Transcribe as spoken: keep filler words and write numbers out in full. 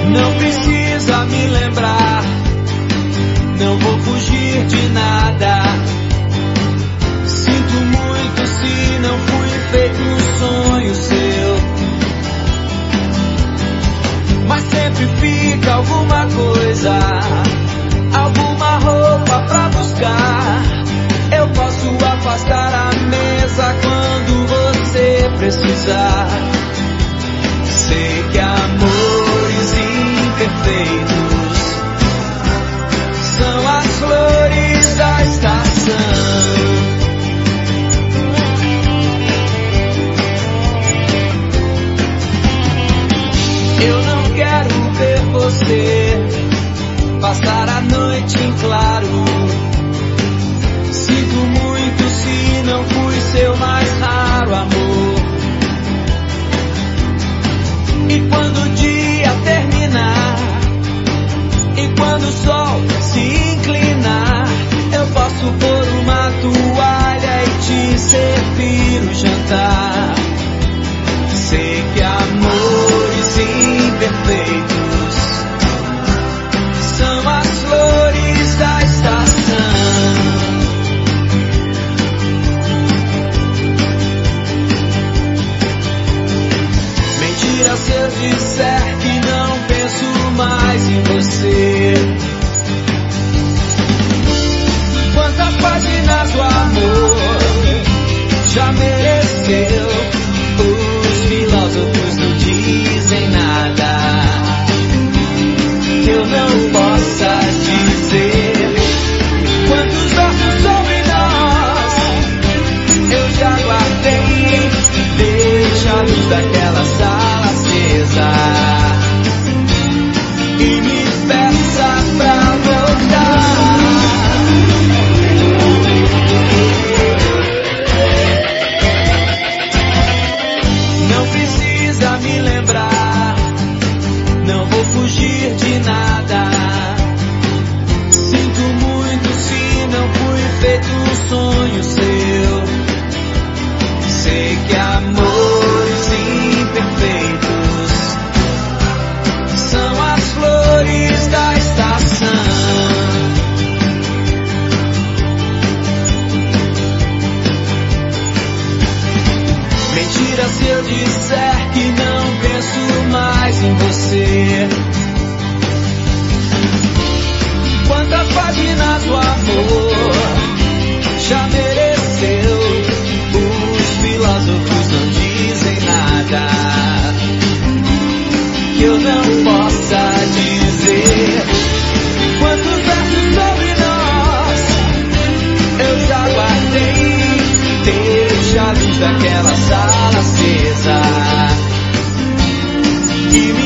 Não precisa me lembrar, não vou fugir de nada. Sinto muito se não fui feito um sonho seu, mas sempre fica alguma coisa, alguma roupa pra buscar. Eu posso afastar a mesa quando você precisar. Sei que amores imperfeitos são as flores da estação. Eu não quero ver você passar a noite em claro. Sinto muito se não fui seu mais raro amor. E quando o dia terminar, e quando o sol se inclinar, eu posso pôr uma toalha e te servir o jantar. Sei que amores imperfeitos são as flores da estação. Mentira se eu disser que não penso mais em você. Quantas páginas do amor já mereceu? Os filósofos não dizem nada que eu não possa dizer. Quantos versos sobre nós eu já guardei. Deixa a luz daquela sala acesa e me peça pra voltar. Não precisa me lembrar, não vou fugir de nada. Sinto muito se não fui feito um sonho seu. Sei que amores imperfeitos são as flores da estação. Mentira se eu disser que não penso mais em você. Quantas páginas do amor já mereceu? Os filósofos não dizem nada que eu não possa dizer. Quantos versos sobre nós eu já guardei. Deixa a luz daquela sala acesa e me